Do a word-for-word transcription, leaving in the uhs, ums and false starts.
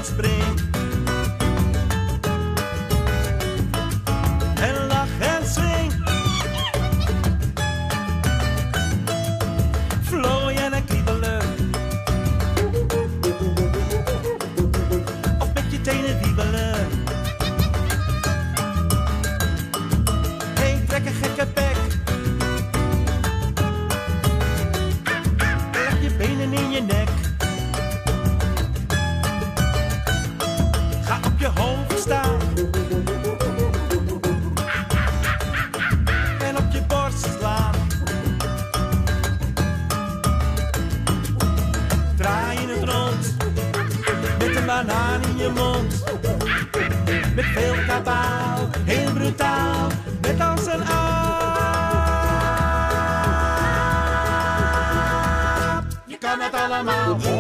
en spring. En lach en swing. Vlooien en kriebelen. Of met je tenen wiebelen. Hey, trek een gekke bek. Leg je benen in je nek. Ga op je hoofd staan. En op je borst slaan. Draai je het rond. Met een banaan in je mond. Met veel kabaal. Heel brutaal. Net als een aap. Je kan het allemaal.